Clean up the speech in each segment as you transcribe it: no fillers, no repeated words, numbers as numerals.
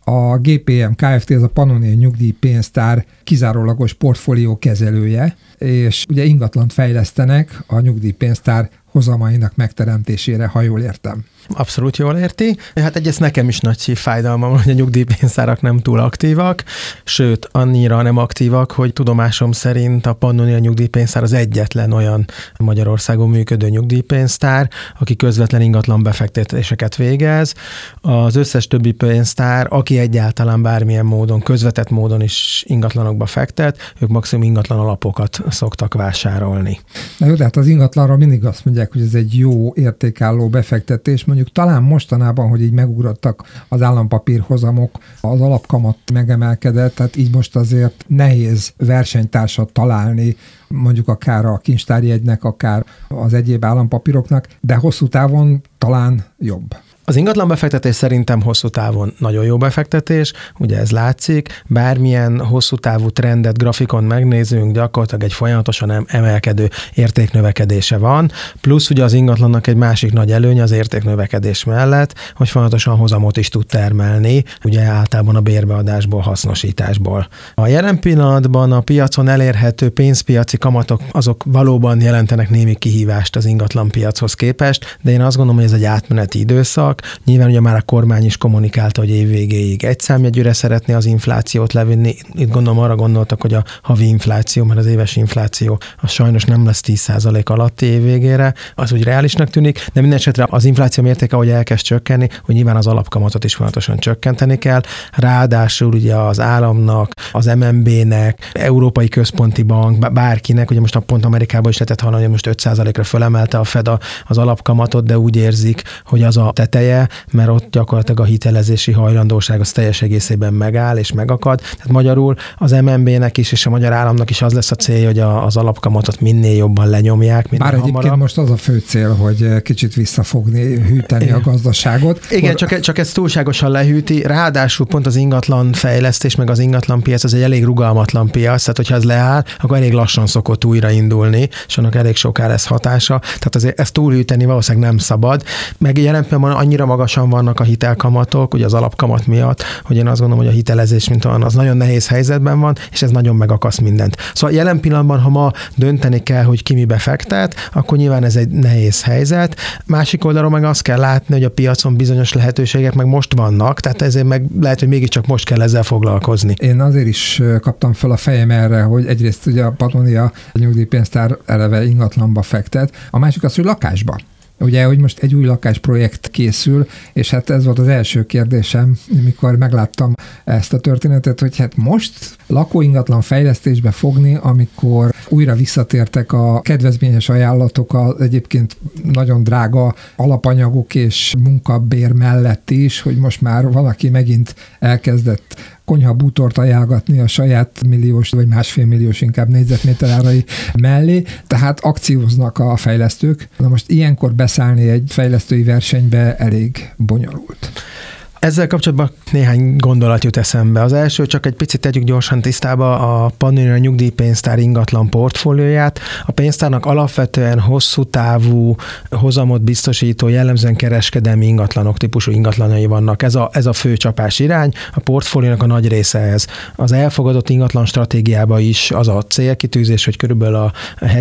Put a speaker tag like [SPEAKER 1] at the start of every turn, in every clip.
[SPEAKER 1] A GPM Kft. Az a Pannonia Nyugdíjpénztár kizárólagos portfólió kezelője, és ugye ingatlant fejlesztenek a nyugdíjpénztár hozamainak megteremtésére, ha jól értem.
[SPEAKER 2] Abszolút jól érti. Hát egyrészt nekem is nagy szívfájdalmam, hogy a nyugdíjpénztárak nem túl aktívak, sőt, annyira nem aktívak, hogy tudomásom szerint a Pannonia Nyugdíjpénztár az egyetlen olyan Magyarországon működő nyugdíjpénztár, aki közvetlen ingatlan befektetéseket végez. Az összes többi pénztár, aki egyáltalán bármilyen módon, közvetett módon is ingatlanokba fektet, ők maximum ingatlan alapokat szoktak vásárolni.
[SPEAKER 1] Na jó, de hát az ingatlanra mindig azt mondják, hogy ez egy jó értékálló befektetés. Mondjuk talán mostanában, hogy így megugrottak az állampapírhozamok, az alapkamat megemelkedett, tehát így most azért nehéz versenytársat találni, mondjuk akár a kincstárjegynek, akár az egyéb állampapíroknak, de hosszú távon talán jobb.
[SPEAKER 2] Az ingatlan befektetés szerintem hosszú távon nagyon jó befektetés, ugye ez látszik, bármilyen hosszú távú trendet, grafikon megnézünk, gyakorlatilag egy folyamatosan emelkedő értéknövekedése van, plusz ugye az ingatlannak egy másik nagy előnye az értéknövekedés mellett, hogy folyamatosan hozamot is tud termelni, ugye általában a bérbeadásból, hasznosításból. A jelen pillanatban a piacon elérhető pénzpiaci kamatok azok valóban jelentenek némi kihívást az ingatlan piachoz képest, de én azt gondolom, hogy ez egy átmeneti időszak. Nyilván ugye már a kormány is kommunikálta, hogy év végéig egy számjegyűre szeretné az inflációt levinni. Itt gondolom arra gondoltak, hogy a havi infláció, mert az éves infláció az sajnos nem lesz 10% alatti év végére, az úgy reálisnak tűnik, de minden esetre az infláció mértéke, hogy elkezd csökkenni, hogy nyilván az alapkamatot is folyamatosan csökkenteni kell. Ráadásul ugye az államnak, az MNB-nek, Európai Központi Bank, bárkinek, ugye most pont Amerikában is lehetett hallani, hogy most 5%-ra fölemelte a Fed az alapkamatot, de úgy érzik, hogy az a teteje, mert ott gyakorlatilag a hitelezési hajlandóság az teljes egészében megáll és megakad. Tehát magyarul az MNB-nek is és a magyar államnak is az lesz a célja, hogy az alapkamatot minél jobban lenyomják.
[SPEAKER 1] Bár egyébként most az a fő cél, hogy kicsit visszafogni, hűteni a gazdaságot.
[SPEAKER 2] Igen, csak ez túlságosan lehűti. Ráadásul pont az ingatlan fejlesztés, meg az ingatlan piac az egy elég rugalmatlan piac, tehát hogyha ez leáll, akkor elég lassan szokott újraindulni, és annak elég soká lesz hatása. Tehát azért ezt túlhűteni valószínűleg nem szabad. Meg jelen pillanatban annyira magasan vannak a hitelkamatok, ugye az alapkamat miatt, hogy én azt gondolom, hogy a hitelezés, mint olyan, az nagyon nehéz helyzetben van, és ez nagyon megakaszt mindent. Szóval jelen pillanatban, ha ma dönteni kell, hogy ki mibe fektet, akkor nyilván ez egy nehéz helyzet. Másik oldalról meg azt kell látni, hogy a piacon bizonyos lehetőségek meg most vannak, tehát ezért meg lehet, hogy mégiscsak most kell ezzel foglalkozni.
[SPEAKER 1] Én azért is kaptam fel a fejem erre, hogy egyrészt ugye a Pannonia nyugdíjpénztár eleve ingatlanba fektet, a másik az, hogy lakásba. Ugye, hogy most egy új lakásprojekt készül, és hát ez volt az első kérdésem, mikor megláttam ezt a történetet, hogy hát most lakóingatlan fejlesztésbe fogni, amikor újra visszatértek a kedvezményes ajánlatok az egyébként nagyon drága alapanyagok és munkabér mellett is, hogy most már valaki megint elkezdett konyhabútort ajánlgatni a saját milliós vagy másfél milliós inkább négyzetméter árai mellé, tehát akcióznak a fejlesztők. Na most ilyenkor beszállni egy fejlesztői versenybe elég bonyolult.
[SPEAKER 2] Ezzel kapcsolatban néhány gondolat jut eszembe. Az első, csak egy picit tegyük gyorsan tisztába a Pannonia Nyugdíjpénztár ingatlan portfólióját. A pénztárnak alapvetően hosszú távú hozamot biztosító, jellemzően kereskedelmi ingatlanok típusú ingatlanai vannak. Ez a fő csapás irány. A portfóliónak a nagy része ez. Az elfogadott ingatlan stratégiában is az a célkitűzés, hogy körülbelül a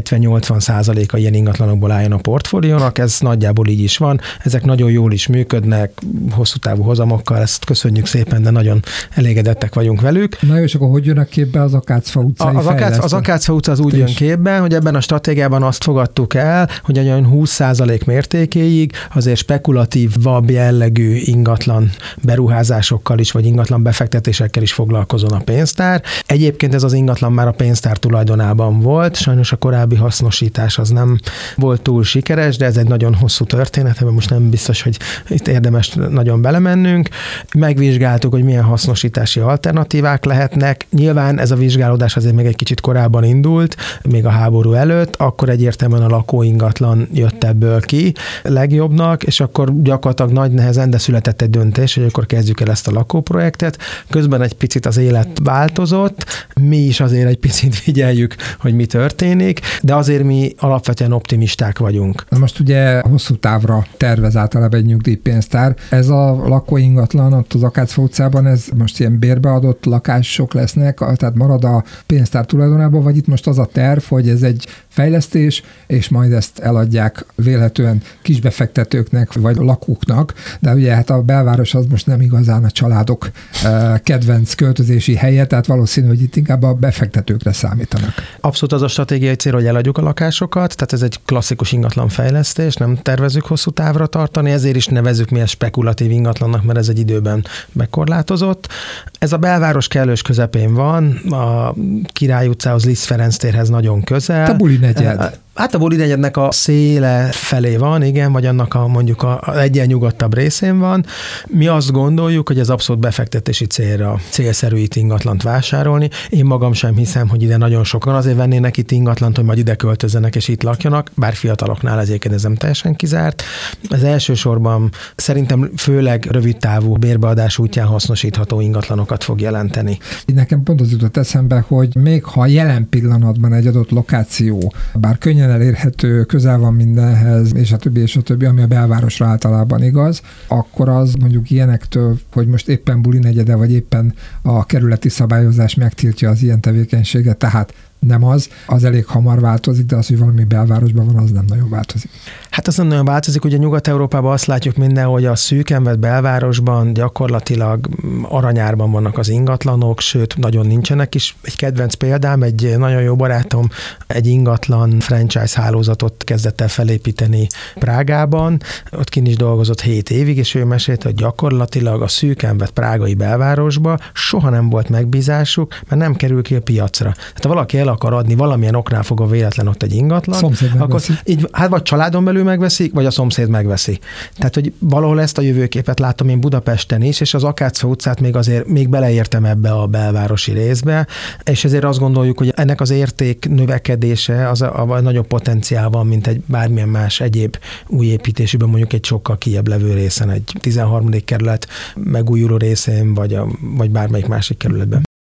[SPEAKER 2] 70-80%-a ilyen ingatlanokból álljon a portfóliónak. Ez nagyjából így is van. Ezek nagyon jól is működnek, hosszú távú hozamok. Ezt köszönjük szépen, de nagyon elégedettek vagyunk velük.
[SPEAKER 1] Na jó, és akkor hogy jönnek képbe az Akácfa utcai fejlesztő?
[SPEAKER 2] Az Akácfa utca az úgy jön képbe, hogy ebben a stratégiában azt fogadtuk el, hogy olyan 20% mértékéig azért spekulatívabb jellegű ingatlan beruházásokkal is, vagy ingatlan befektetésekkel is foglalkozon a pénztár. Egyébként ez az ingatlan már a pénztár tulajdonában volt, sajnos a korábbi hasznosítás az nem volt túl sikeres, de ez egy nagyon hosszú történet, ebben most nem biztos, hogy itt érdemes nagyon belemennünk. Megvizsgáltuk, hogy milyen hasznosítási alternatívák lehetnek. Nyilván ez a vizsgálódás azért még egy kicsit korábban indult, még a háború előtt, akkor egyértelműen a lakóingatlan jött ebből ki legjobbnak, és akkor gyakorlatilag nagy nehezen, de született egy döntés, hogy akkor kezdjük el ezt a lakóprojektet. Közben egy picit az élet változott, mi is azért egy picit figyeljük, hogy mi történik, de azért mi alapvetően optimisták vagyunk.
[SPEAKER 1] Na most ugye hosszú távra tervez általában egy nyugdíjpénztár. Ez a lakóingatlan ingatlan ott az Akácfa utcában, ez most ilyen bérbeadott lakások lesznek, tehát marad a pénztár tulajdonában, vagy itt most az a terv, hogy ez egy fejlesztés, és majd ezt eladják vélhetően kisbefektetőknek, vagy lakóknak, de ugye hát a belváros az most nem igazán a családok kedvenc költözési helye, tehát valószínű, hogy itt inkább a befektetőkre számítanak.
[SPEAKER 2] Abszolút az a stratégiai cél, hogy eladjuk a lakásokat, tehát ez egy klasszikus ingatlanfejlesztés, nem tervezünk hosszú távra tartani, ezért is nevezzük mi ezt spekulatív ingatlannak, mert ez egy időben bekorlátozott. Ez a belváros kellős közepén van, a Király utcához, Liszt Ferenc térhez nagyon közel.
[SPEAKER 1] A buli negyed.
[SPEAKER 2] Hát a buli negyednek a széle felé van, igen, vagy annak mondjuk a egyen nyugodtabb részén van. Mi azt gondoljuk, hogy ez abszolút befektetési célra célszerű itt ingatlant vásárolni. Én magam sem hiszem, hogy ide nagyon sokan azért vennének itt ingatlant, hogy majd ide költözzenek és itt lakjanak, bár fiataloknál ezért ez nem teljesen kizárt. Ez elsősorban szerintem főleg rövidtávú bérbeadás útján hasznosítható ingatlanokat fog jelenteni.
[SPEAKER 1] Nekem pont az jutott eszembe, hogy még ha jelen pillanatban egy adott lokáció, bár könnyen elérhető, közel van mindenhez, és a többi, ami a belvárosra általában igaz, akkor az mondjuk ilyenektől, hogy most éppen buli negyede, vagy éppen a kerületi szabályozás megtiltja az ilyen tevékenységet, tehát nem az elég hamar változik, de az, hogy valami belvárosban van, az nem nagyon változik.
[SPEAKER 2] Hát az nem nagyon változik, ugye Nyugat-Európában azt látjuk minden, hogy a szűken vett belvárosban gyakorlatilag aranyárban vannak az ingatlanok, sőt, nagyon nincsenek is. Egy kedvenc példám, egy nagyon jó barátom egy ingatlan franchise hálózatot kezdett el felépíteni Prágában, ott kint is dolgozott 7 évig, és ő mesélte, hogy gyakorlatilag a szűken vett prágai belvárosba soha nem volt megbízásuk, mert nem kerül ki a piacra. Tehát ha valaki el akar adni, valamilyen oknál fogva véletlen ott egy ingatlan, akkor így, hát vagy családon belül megveszik, vagy a szomszéd megveszi. Tehát, hogy valahol ezt a jövőképet látom én Budapesten is, és az Akácfa utcát még beleértem ebbe a belvárosi részbe, és ezért azt gondoljuk, hogy ennek az érték növekedése az a nagyobb potenciál van, mint egy bármilyen más egyéb új építésében, mondjuk egy sokkal kijebb levő részen, egy 13. kerület megújuló részén, vagy bármelyik másik kerületben.